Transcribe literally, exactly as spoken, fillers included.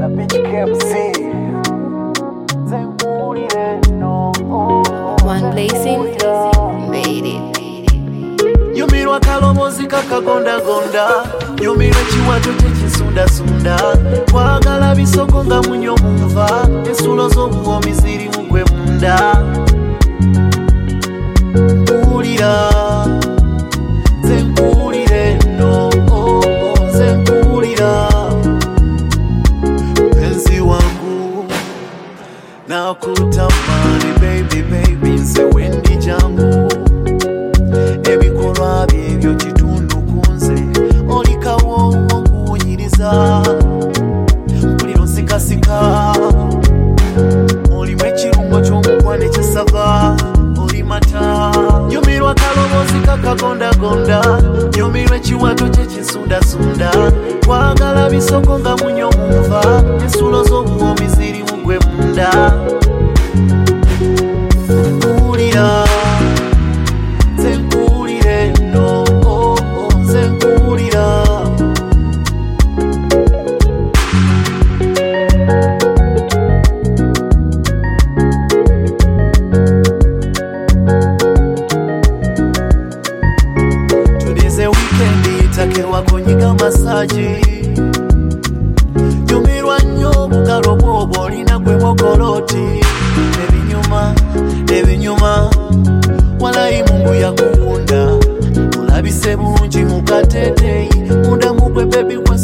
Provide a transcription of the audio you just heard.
One blazing made it. Yumirwa kalomozi kakagonda gonda, yumirwa chiwato chechisunda sunda, kwagala bisoko nga munyo mumva, ensulo z'obuwomi ziri mugwe munda. Mpulira, nze mpulire no, oh, oh, nze mpulira. Mpenzi wangu, nakutamani baby baby, nze wendi jangu. Ebikolwa byebyo kitundu kunze, olikawo okuwunyiriza. Mpulira onsikasika, olimu ekirungo ky'omukwano ekyesava, oli mata. Nyumirwa kalobozi kakagondagonda, nyumirwa ekiwato kyekisundasunda, kwagala bisoko nga munyo mumva, ensulo z'obuwomi ziri mugwe munda. Mpulira, nze mpulire no, oh, oh, nze mpulira. Today's a weekend, itakewa kunyiga masaji. Nyumirwa nnyo bugalo bw'obwo olina gwe mokoloti. Ebinyuma, ebinyuma, walayi Mungu yakuwunda. Ulabise bulungi mu kateteeyi, munda mugwe baby